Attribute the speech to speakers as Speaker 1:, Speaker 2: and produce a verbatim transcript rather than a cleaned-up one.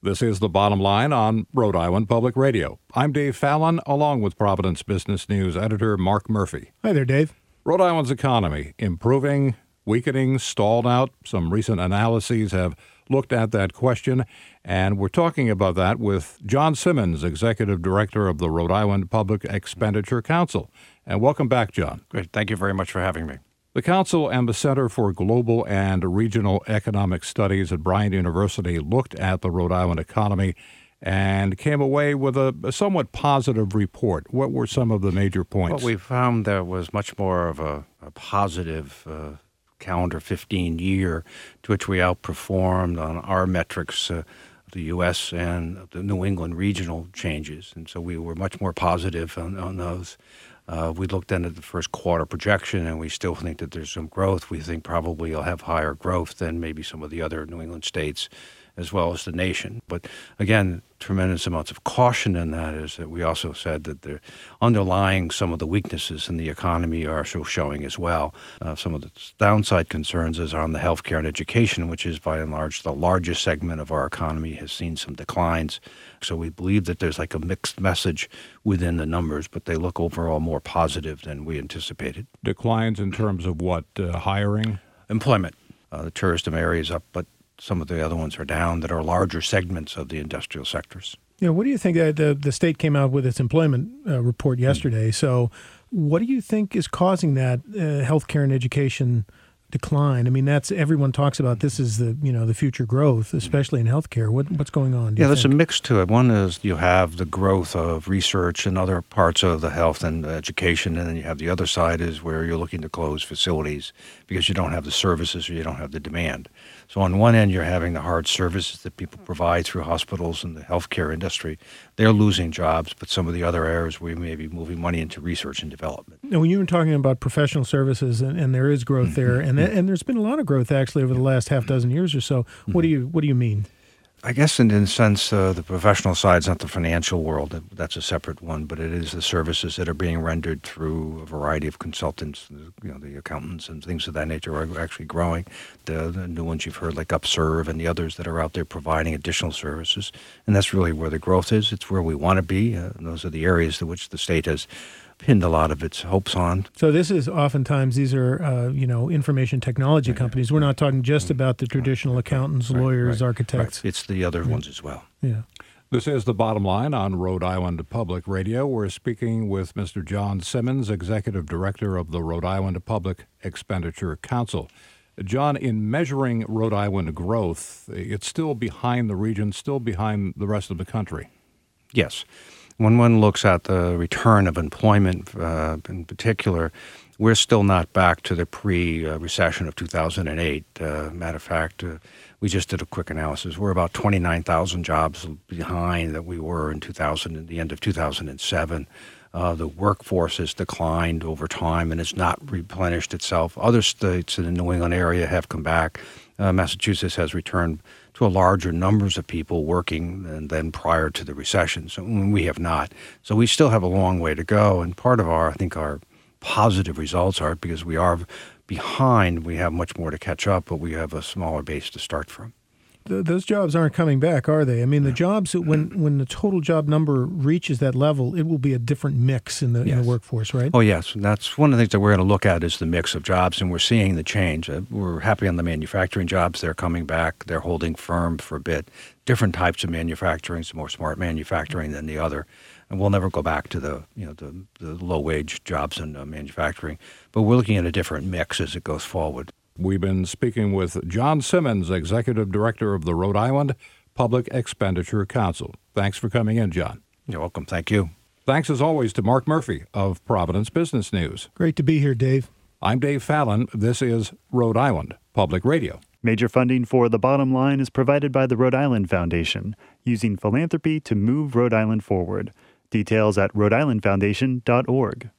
Speaker 1: This is The Bottom Line on Rhode Island Public Radio. I'm Dave Fallon, along with Providence Business News editor Mark Murphy.
Speaker 2: Hi there, Dave.
Speaker 1: Rhode Island's economy, improving, weakening, stalled out. Some recent analyses have looked at that question, and we're talking about that with John Simmons, Executive Director of the Rhode Island Public Expenditure Council. And welcome back, John.
Speaker 3: Great. Thank you very much for having me.
Speaker 1: The Council and the Center for Global and Regional Economic Studies at Bryant University looked at the Rhode Island economy and came away with a, a somewhat positive report. What were some of the major points?
Speaker 3: What we found there was much more of a, a positive uh, calendar fifteen year to which we outperformed on our metrics, uh, the U S and the New England regional changes. And so we were much more positive on, on those. Uh, we looked into the first quarter projection, and we still think that there's some growth. We think probably you'll have higher growth than maybe some of the other New England states, as well as the nation. But again, tremendous amounts of caution in that is that we also said that the underlying some of the weaknesses in the economy are still showing as well. Uh, some of the downside concerns is on the healthcare and education, which is by and large the largest segment of our economy, has seen some declines. So we believe that there's like a mixed message within the numbers, but they look overall more positive than we anticipated.
Speaker 1: Declines in terms of what, uh, hiring?
Speaker 3: Employment. Uh, the tourism area is up, but some of the other ones are down that are larger segments of the industrial sectors.
Speaker 2: Yeah, what do you think? Uh, the the state came out with its employment uh, report yesterday. Mm-hmm. So, what do you think is causing that uh, healthcare and education decline? I mean, that's everyone talks about. This is the you know the future growth, especially in healthcare. What what's going on?
Speaker 3: Yeah, there's think? a mix to it. One is you have the growth of research and other parts of the health and education, and then you have the other side is where you're looking to close facilities because you don't have the services or you don't have the demand. So on one end, you're having the hard services that people provide through hospitals and the healthcare industry. They're losing jobs, but some of the other areas we may be moving money into research and development.
Speaker 2: Now, when you were talking about professional services, and, and there is growth mm-hmm. there, and and there's been a lot of growth actually over the last half dozen years or so. Mm-hmm. What do you what do you mean?
Speaker 3: I guess in, in a sense, uh, the professional side is not the financial world. That's a separate one, but it is the services that are being rendered through a variety of consultants. You know, the accountants and things of that nature are actually growing. The, the new ones you've heard, like Upserve and the others that are out there providing additional services. And that's really where the growth is. It's where we want to be. Uh, and those are the areas to which the state has pinned a lot of its hopes on.
Speaker 2: So this is oftentimes, these are, uh, you know, information technology right. companies. We're not talking just about the traditional accountants, right. lawyers, right. architects.
Speaker 3: Right. It's the other right. ones as well.
Speaker 2: Yeah.
Speaker 1: This is The Bottom Line on Rhode Island Public Radio. We're speaking with Mister John Simmons, Executive Director of the Rhode Island Public Expenditure Council. John, in measuring Rhode Island growth, it's still behind the region, still behind the rest of the country.
Speaker 3: Yes. When one looks at the return of employment uh, in particular, we're still not back to the pre-recession of two thousand eight. Uh, matter of fact, uh, we just did a quick analysis. We're about twenty-nine thousand jobs behind that we were in two thousand, at the end of two thousand seven. Uh, the workforce has declined over time and it's not replenished itself. Other states in the New England area have come back. Uh, Massachusetts has returned to a larger numbers of people working than, than prior to the recession. So we have not. So we still have a long way to go. And part of our, I think, our positive results are because we are behind. We have much more to catch up, but we have a smaller base to start from.
Speaker 2: The, those jobs aren't coming back, are they? I mean, the jobs, when when the total job number reaches that level, it will be a different mix in the, yes. in the workforce, right?
Speaker 3: Oh, yes. And that's one of the things that we're going to look at is the mix of jobs, and we're seeing the change. Uh, we're happy on the manufacturing jobs. They're coming back. They're holding firm for a bit. Different types of manufacturing, some more smart manufacturing than the other. And we'll never go back to the you know the, the low-wage jobs in uh, manufacturing. But we're looking at a different mix as it goes forward.
Speaker 1: We've been speaking with John Simmons, Executive Director of the Rhode Island Public Expenditure Council. Thanks for coming in, John.
Speaker 3: You're welcome. Thank you.
Speaker 1: Thanks, as always, to Mark Murphy of Providence Business News.
Speaker 2: Great to be here, Dave.
Speaker 1: I'm Dave Fallon. This is Rhode Island Public Radio.
Speaker 4: Major funding for The Bottom Line is provided by the Rhode Island Foundation, using philanthropy to move Rhode Island forward. Details at rhode island foundation dot org.